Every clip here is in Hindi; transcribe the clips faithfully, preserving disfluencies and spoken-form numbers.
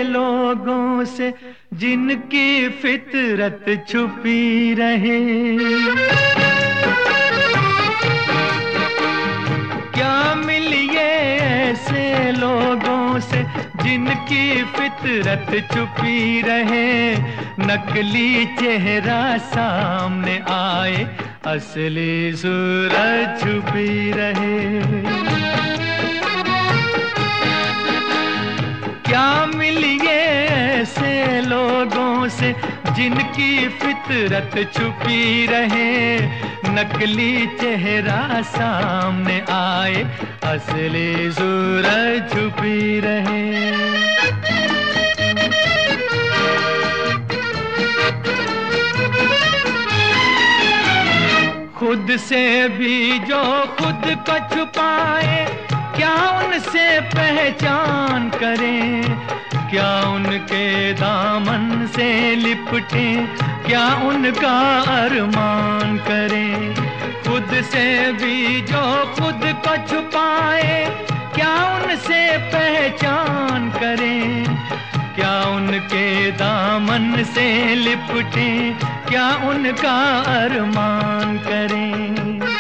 लोगों से जिनकी फितरत छुपी रहे। क्या मिलिए ऐसे लोगों से जिनकी फितरत छुपी रहे, नकली चेहरा सामने आए, असली सूरत छुपी रहे। क्या मिलिए ऐसे लोगों से जिनकी फितरत छुपी रहे, नकली चेहरा सामने आए, असली सूरत छुपी रहे। खुद से भी जो खुद को छुपाए, क्या उनसे पहचान करें, क्या उनके दामन से लिपटे, क्या उनका अरमान करें। खुद से भी जो खुद को छुपाए, क्या उनसे पहचान करें, क्या उनके दामन से लिपटे, क्या उनका अरमान करें।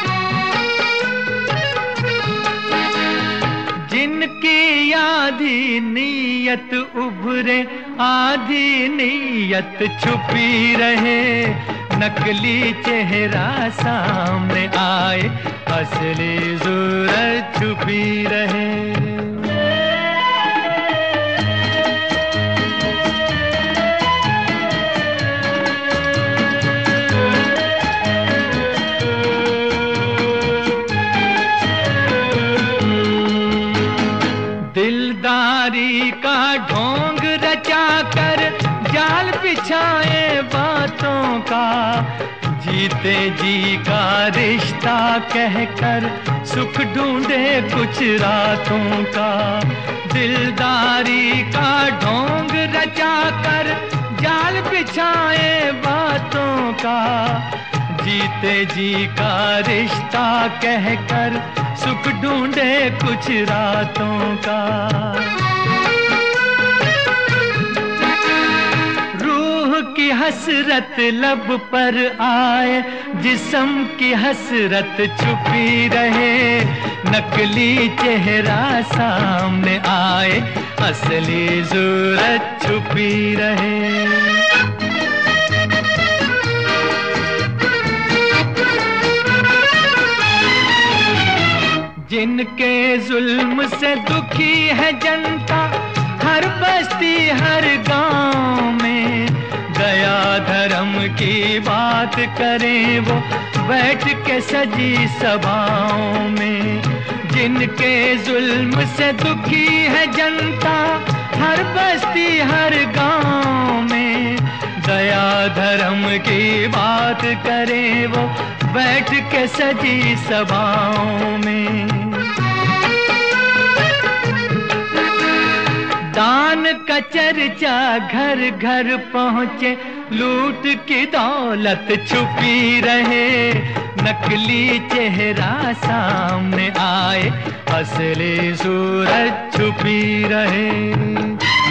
जिनकी आधी नीयत उभरे, आधी नीयत छुपी रहे, नकली चेहरा सामने आए, असली सूरत छुपी रहे। दिलदारी का ढोंग रचा कर जाल बिछाए बातों का, जीते जी का रिश्ता कहकर सुख ढूंढे कुछ रातों का। दिलदारी का ढोंग रचा कर जाल बिछाए बातों का, जीते जी का रिश्ता कहकर सुख ढूंढे कुछ रातों का। रूह की हसरत लब पर आए, जिस्म की हसरत छुपी रहे, नकली चेहरा सामने आए, असली सूरत छुपी रहे। जिनके जुल्म से दुखी है जनता, हर बस्ती हर गांव में, दया धर्म की बात करें वो बैठ के सजी सभाओं में। जिनके जुल्म से दुखी है जनता, हर बस्ती हर गांव में, दया धर्म की बात करें वो बैठ के सजी सभाओं में। दान का चर्चा घर घर पहुँचे, लूट की दौलत छुपी रहे, नकली चेहरा सामने आए, असली सूरत छुपी रहे।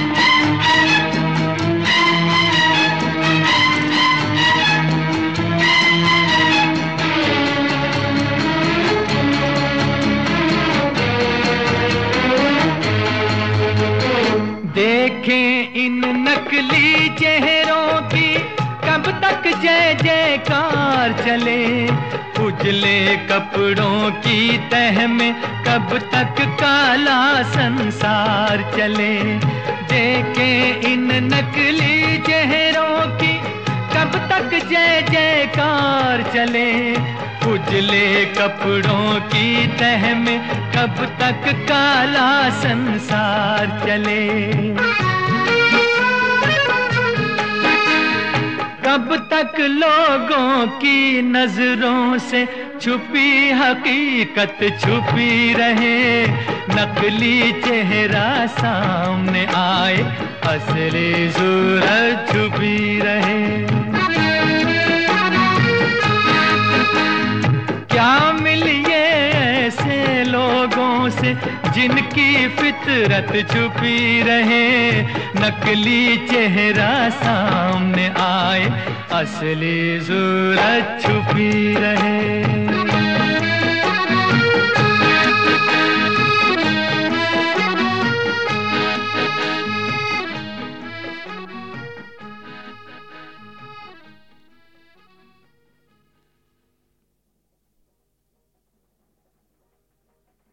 देखें इन नकली चेहरों की कब तक जय जयकार चले, उजले कपड़ों की तह में कब तक काला संसार चले। देखें इन नकली चेहरों की कब तक जय जयकार चले, उजले कपड़ों की तह में कब तक काला संसार चले। कब तक लोगों की नजरों से छुपी हकीकत छुपी रहे, नकली चेहरा सामने आए, असली सूरत छुपी रहे। क्या मिलिए ऐसे लोग लोगों से जिनकी फितरत छुपी रहे, नकली चेहरा सामने आए, असली सूरत छुपी रहे।